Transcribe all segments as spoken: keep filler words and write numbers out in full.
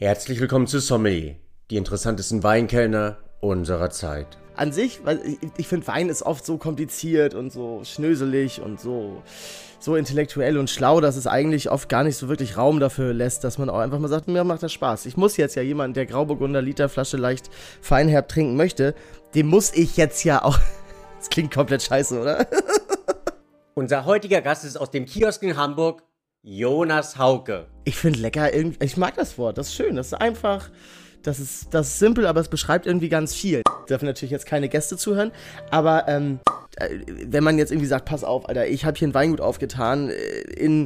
Herzlich willkommen zu Sommelier, die interessantesten Weinkellner unserer Zeit. An sich, weil ich, ich finde, Wein ist oft so kompliziert und so schnöselig und so, so intellektuell und schlau, dass es eigentlich oft gar nicht so wirklich Raum dafür lässt, dass man auch einfach mal sagt, mir macht das Spaß. Ich muss jetzt ja jemanden, der Grauburgunder Literflasche leicht feinherb trinken möchte, dem muss ich jetzt ja auch... Das klingt komplett scheiße, oder? Unser heutiger Gast ist aus dem Kiosk in Hamburg, Jonas Hauke. Ich finde lecker, irgendwie, ich mag das Wort, das ist schön, das ist einfach, das ist, das ist simpel, aber es beschreibt irgendwie ganz viel. Dürfen natürlich jetzt keine Gäste zuhören, aber ähm, wenn man jetzt irgendwie sagt, pass auf, Alter, ich habe hier ein Weingut aufgetan, in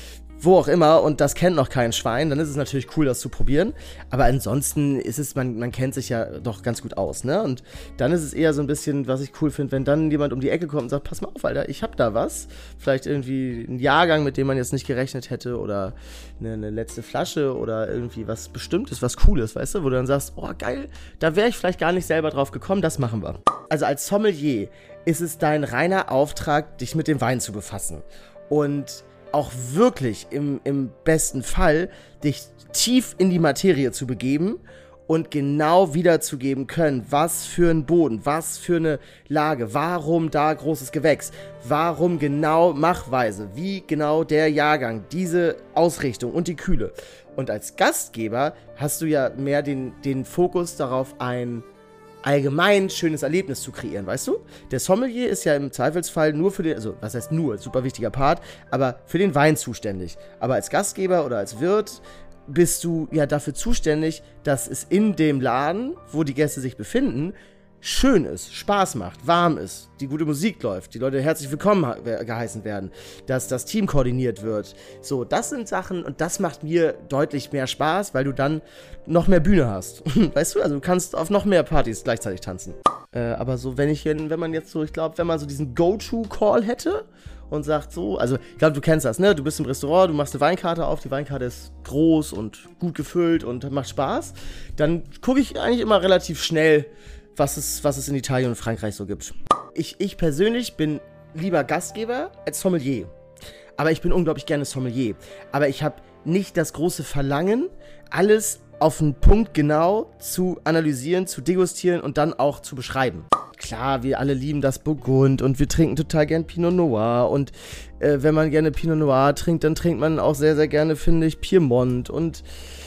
wo auch immer, und das kennt noch kein Schwein, dann ist es natürlich cool, das zu probieren, aber ansonsten ist es, man, man kennt sich ja doch ganz gut aus, ne, und dann ist es eher so ein bisschen, was ich cool finde, wenn dann jemand um die Ecke kommt und sagt, pass mal auf, Alter, ich hab da was, vielleicht irgendwie ein Jahrgang, mit dem man jetzt nicht gerechnet hätte, oder eine, eine letzte Flasche, oder irgendwie was Bestimmtes, was Cooles, weißt du, wo du dann sagst, oh, geil, da wäre ich vielleicht gar nicht selber drauf gekommen, das machen wir. Also als Sommelier ist es dein reiner Auftrag, dich mit dem Wein zu befassen und auch wirklich im, im besten Fall dich tief in die Materie zu begeben und genau wiederzugeben können, was für ein Boden, was für eine Lage, warum da großes Gewächs, warum genau Machweise, wie genau der Jahrgang, diese Ausrichtung und die Kühle. Und als Gastgeber hast du ja mehr den, den Fokus darauf, ein allgemein schönes Erlebnis zu kreieren, weißt du? Der Sommelier ist ja im Zweifelsfall nur für den, also was heißt nur, super wichtiger Part, aber für den Wein zuständig. Aber als Gastgeber oder als Wirt bist du ja dafür zuständig, dass es in dem Laden, wo die Gäste sich befinden, schön ist, Spaß macht, warm ist, die gute Musik läuft, die Leute herzlich willkommen geheißen werden, dass das Team koordiniert wird. So, das sind Sachen und das macht mir deutlich mehr Spaß, weil du dann noch mehr Bühne hast. Weißt du, also du kannst auf noch mehr Partys gleichzeitig tanzen. Äh, aber so, wenn ich, wenn man jetzt so, ich glaube, wenn man so diesen Go-To-Call hätte und sagt so, also ich glaube, du kennst das, ne? Du bist im Restaurant, du machst eine Weinkarte auf, die Weinkarte ist groß und gut gefüllt und macht Spaß, dann gucke ich eigentlich immer relativ schnell, was es, was es in Italien und Frankreich so gibt. Ich, ich persönlich bin lieber Gastgeber als Sommelier. Aber ich bin unglaublich gerne Sommelier. Aber ich habe nicht das große Verlangen, alles auf den Punkt genau zu analysieren, zu degustieren und dann auch zu beschreiben. Klar, wir alle lieben das Burgund und wir trinken total gern Pinot Noir. Und äh, wenn man gerne Pinot Noir trinkt, dann trinkt man auch sehr, sehr gerne, finde ich, Piemont und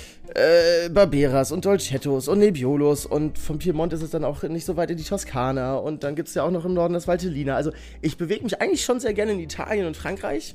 Äh, Barberas und Dolcettos und Nebbiolos, und vom Piemont ist es dann auch nicht so weit in die Toskana, und dann gibt es ja auch noch im Norden das Valtellina. Also ich bewege mich eigentlich schon sehr gerne in Italien und Frankreich,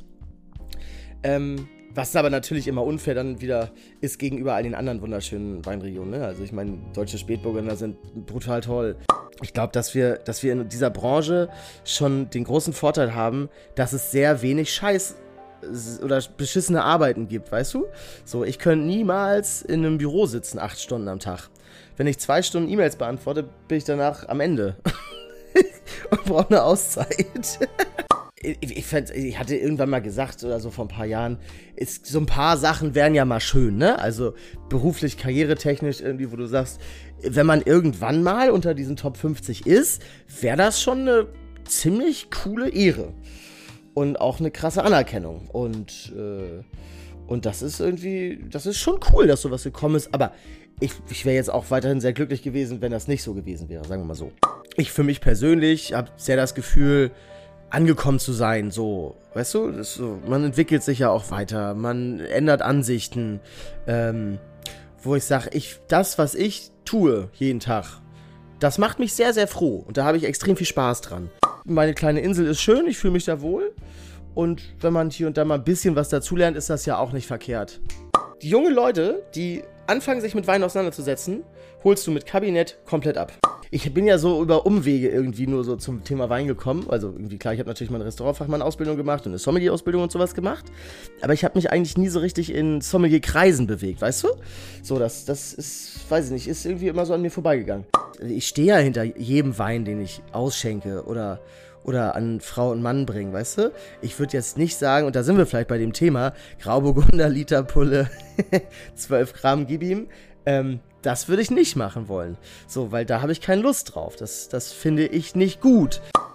ähm, was aber natürlich immer unfair dann wieder ist gegenüber all den anderen wunderschönen Weinregionen, ne? Also ich meine, deutsche Spätburgunder sind brutal toll. Ich glaube, dass wir, dass wir in dieser Branche schon den großen Vorteil haben, dass es sehr wenig Scheiß oder beschissene Arbeiten gibt, weißt du? So, ich könnte niemals in einem Büro sitzen, acht Stunden am Tag. Wenn ich zwei Stunden E-Mails beantworte, bin ich danach am Ende. Und brauche eine Auszeit. ich, ich, fand, ich hatte irgendwann mal gesagt, oder so vor ein paar Jahren, ist, so ein paar Sachen wären ja mal schön, ne? Also beruflich, karrieretechnisch irgendwie, wo du sagst, wenn man irgendwann mal unter diesen Top fünfzig ist, wäre das schon eine ziemlich coole Ehre. Und auch eine krasse Anerkennung. Und, äh, und das ist irgendwie, das ist schon cool, dass sowas gekommen ist. Aber ich, ich wäre jetzt auch weiterhin sehr glücklich gewesen, wenn das nicht so gewesen wäre, sagen wir mal so. Ich für mich persönlich habe sehr das Gefühl, angekommen zu sein, so, weißt du? Das ist so, man entwickelt sich ja auch weiter, man ändert Ansichten. Ähm, wo ich sage, ich, das, was ich tue jeden Tag, das macht mich sehr, sehr froh. Und da habe ich extrem viel Spaß dran. Meine kleine Insel ist schön, ich fühle mich da wohl. Und wenn man hier und da mal ein bisschen was dazulernt, ist das ja auch nicht verkehrt. Die jungen Leute, die anfangen, sich mit Wein auseinanderzusetzen, holst du mit Kabinett komplett ab. Ich bin ja so über Umwege irgendwie nur so zum Thema Wein gekommen. Also irgendwie klar, ich habe natürlich meine Restaurantfachmann-Ausbildung gemacht und eine Sommelier-Ausbildung und sowas gemacht. Aber ich habe mich eigentlich nie so richtig in Sommelier-Kreisen bewegt, weißt du? So, das, das ist, weiß ich nicht, ist irgendwie immer so an mir vorbeigegangen. Ich stehe ja hinter jedem Wein, den ich ausschenke oder, oder an Frau und Mann bringe, weißt du? Ich würde jetzt nicht sagen, und da sind wir vielleicht bei dem Thema, Grauburgunder, Literpulle, zwölf Gramm, gib ihm. Ähm, das würde ich nicht machen wollen. So, weil da habe ich keine Lust drauf. Das, das finde ich nicht gut.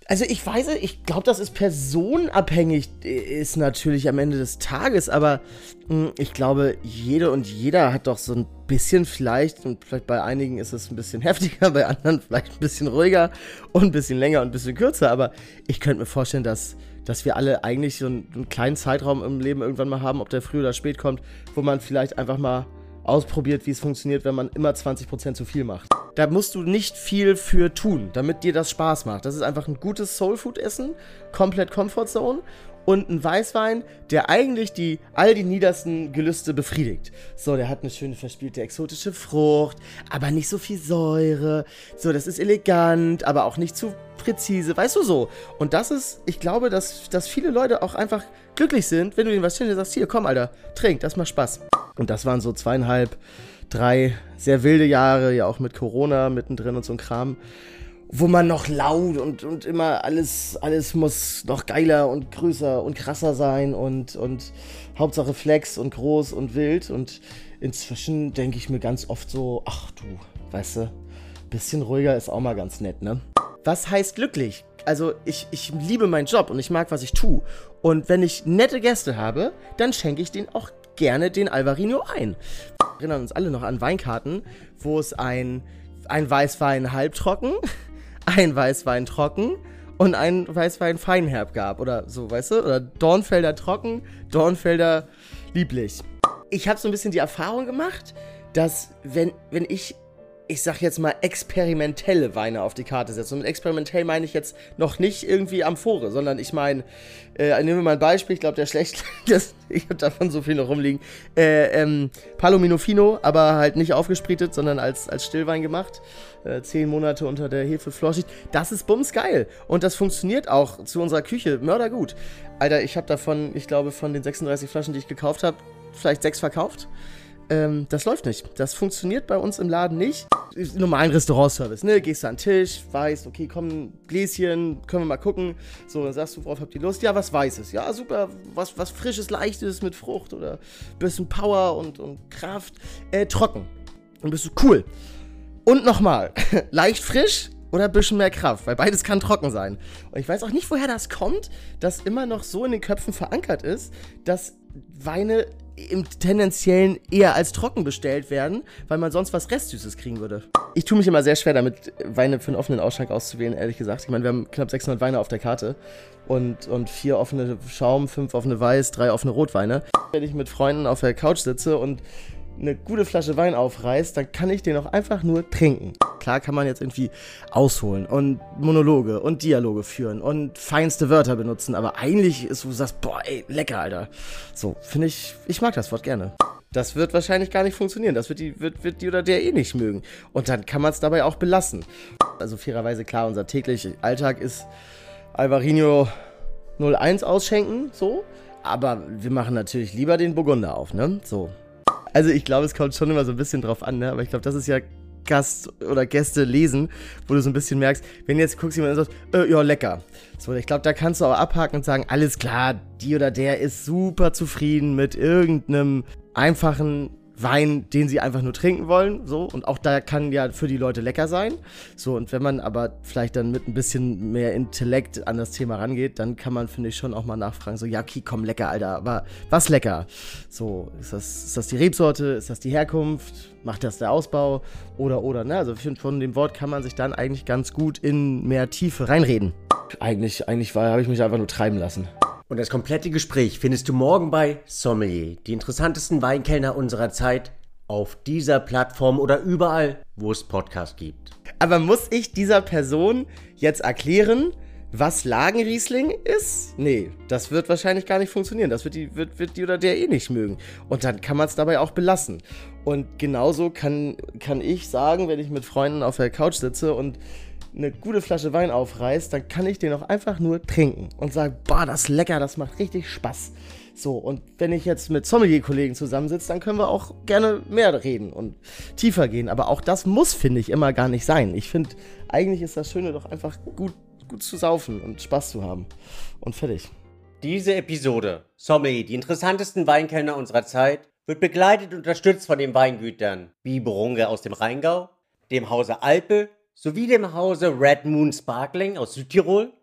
Also ich weiß, ich glaube, das ist personenabhängig, ist natürlich am Ende des Tages, aber mh, ich glaube, jede und jeder hat doch so ein bisschen vielleicht, und vielleicht bei einigen ist es ein bisschen heftiger, bei anderen vielleicht ein bisschen ruhiger und ein bisschen länger und ein bisschen kürzer, aber ich könnte mir vorstellen, dass, dass wir alle eigentlich so einen, einen kleinen Zeitraum im Leben irgendwann mal haben, ob der früh oder spät kommt, wo man vielleicht einfach mal ausprobiert, wie es funktioniert, wenn man immer zwanzig Prozent zu viel macht. Da musst du nicht viel für tun, damit dir das Spaß macht. Das ist einfach ein gutes Soulfood-Essen, komplett Comfortzone und ein Weißwein, der eigentlich die, all die niedersten Gelüste befriedigt. So, der hat eine schöne verspielte exotische Frucht, aber nicht so viel Säure. So, das ist elegant, aber auch nicht zu präzise, weißt du so. Und das ist, ich glaube, dass, dass viele Leute auch einfach glücklich sind, wenn du ihnen was schnell sagst, hier, komm, Alter, trink, das macht Spaß. Und das waren so zweieinhalb, drei sehr wilde Jahre, ja auch mit Corona mittendrin und so ein Kram, wo man noch laut und, und immer alles, alles muss noch geiler und größer und krasser sein und, und Hauptsache Flex und groß und wild. Und inzwischen denke ich mir ganz oft so, ach du, weißt du, bisschen ruhiger ist auch mal ganz nett, ne? Was heißt glücklich? Also ich, ich liebe meinen Job und ich mag, was ich tue. Und wenn ich nette Gäste habe, dann schenke ich denen auch gerne den Alvarinho ein. Wir erinnern uns alle noch an Weinkarten, wo es ein, ein Weißwein halbtrocken, ein Weißwein trocken und ein Weißwein feinherb gab. Oder so, weißt du? Oder Dornfelder trocken, Dornfelder lieblich. Ich habe so ein bisschen die Erfahrung gemacht, dass wenn, wenn ich, ich sag jetzt mal, experimentelle Weine auf die Karte setze. Und mit experimentell meine ich jetzt noch nicht irgendwie Amphore, sondern ich meine, äh, nehmen wir mal ein Beispiel, ich glaube, der schlecht, das, ich habe davon so viel noch rumliegen, äh, ähm, Palomino Fino, aber halt nicht aufgespritet, sondern als, als Stillwein gemacht, äh, zehn Monate unter der Hefeflorschicht. Das ist bumsgeil und das funktioniert auch zu unserer Küche mördergut. Alter, ich habe davon, ich glaube, von den sechsunddreißig Flaschen, die ich gekauft habe, vielleicht sechs verkauft. Ähm, das läuft nicht. Das funktioniert bei uns im Laden nicht. Normalen Restaurantservice, ne? Gehst du an den Tisch, weißt, okay, komm, Gläschen, können wir mal gucken. So, dann sagst du, worauf habt ihr Lust? Ja, was Weißes. Ja, super, was, was Frisches, Leichtes mit Frucht oder bisschen Power und, und Kraft. Äh, trocken. Dann bist du cool. Und nochmal, leicht frisch oder ein bisschen mehr Kraft, weil beides kann trocken sein. Und ich weiß auch nicht, woher das kommt, dass immer noch so in den Köpfen verankert ist, dass Weine im Tendenziellen eher als trocken bestellt werden, weil man sonst was Restsüßes kriegen würde. Ich tue mich immer sehr schwer damit, Weine für einen offenen Ausschank auszuwählen, ehrlich gesagt. Ich meine, wir haben knapp sechshundert Weine auf der Karte und, und vier offene Schaum, fünf offene Weiß, drei offene Rotweine. Wenn ich mit Freunden auf der Couch sitze und eine gute Flasche Wein aufreißt, dann kann ich den auch einfach nur trinken. Klar kann man jetzt irgendwie ausholen und Monologe und Dialoge führen und feinste Wörter benutzen, aber eigentlich ist, wo du sagst, boah, ey, lecker, Alter. So, finde ich, ich mag das Wort gerne. Das wird wahrscheinlich gar nicht funktionieren. Das wird die, wird, wird die oder der eh nicht mögen. Und dann kann man es dabei auch belassen. Also fairerweise klar, unser täglicher Alltag ist Alvarinho null eins ausschenken, so. Aber wir machen natürlich lieber den Burgunder auf, ne? So. Also ich glaube, es kommt schon immer so ein bisschen drauf an, ne? Aber ich glaube, das ist ja Gast oder Gäste lesen, wo du so ein bisschen merkst, wenn jetzt guckst jemand und sagst, äh, ja, lecker. So, ich glaube, da kannst du auch abhaken und sagen, alles klar, die oder der ist super zufrieden mit irgendeinem einfachen Wein, den sie einfach nur trinken wollen, so, und auch da kann ja für die Leute lecker sein, so, und wenn man aber vielleicht dann mit ein bisschen mehr Intellekt an das Thema rangeht, dann kann man, finde ich, schon auch mal nachfragen, so, ja, okay, komm, lecker, Alter, aber was lecker? So, ist das, ist das die Rebsorte, ist das die Herkunft, macht das der Ausbau, oder, oder, ne, also von dem Wort kann man sich dann eigentlich ganz gut in mehr Tiefe reinreden. Eigentlich, eigentlich war, habe ich mich einfach nur treiben lassen. Und das komplette Gespräch findest du morgen bei Sommelier, die interessantesten Weinkellner unserer Zeit, auf dieser Plattform oder überall, wo es Podcasts gibt. Aber muss ich dieser Person jetzt erklären, was Lagenriesling ist? Nee, das wird wahrscheinlich gar nicht funktionieren. Das wird die, wird, wird die oder der eh nicht mögen. Und dann kann man es dabei auch belassen. Und genauso kann, kann ich sagen, wenn ich mit Freunden auf der Couch sitze und eine gute Flasche Wein aufreißt, dann kann ich den auch einfach nur trinken und sagen, boah, das ist lecker, das macht richtig Spaß. So, und wenn ich jetzt mit Sommelier-Kollegen zusammensitze, dann können wir auch gerne mehr reden und tiefer gehen. Aber auch das muss, finde ich, immer gar nicht sein. Ich finde, eigentlich ist das Schöne doch einfach gut, gut zu saufen und Spaß zu haben. Und fertig. Diese Episode, Sommelier, die interessantesten Weinkellner unserer Zeit, wird begleitet und unterstützt von den Weingütern Biberunge aus dem Rheingau, dem Hause Alpe sowie dem Hause Red Moon Sparkling aus Südtirol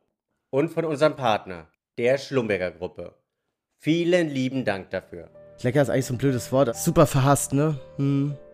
und von unserem Partner, der Schlumberger Gruppe. Vielen lieben Dank dafür. Lecker ist eigentlich so ein blödes Wort. Super verhasst, ne? Hm.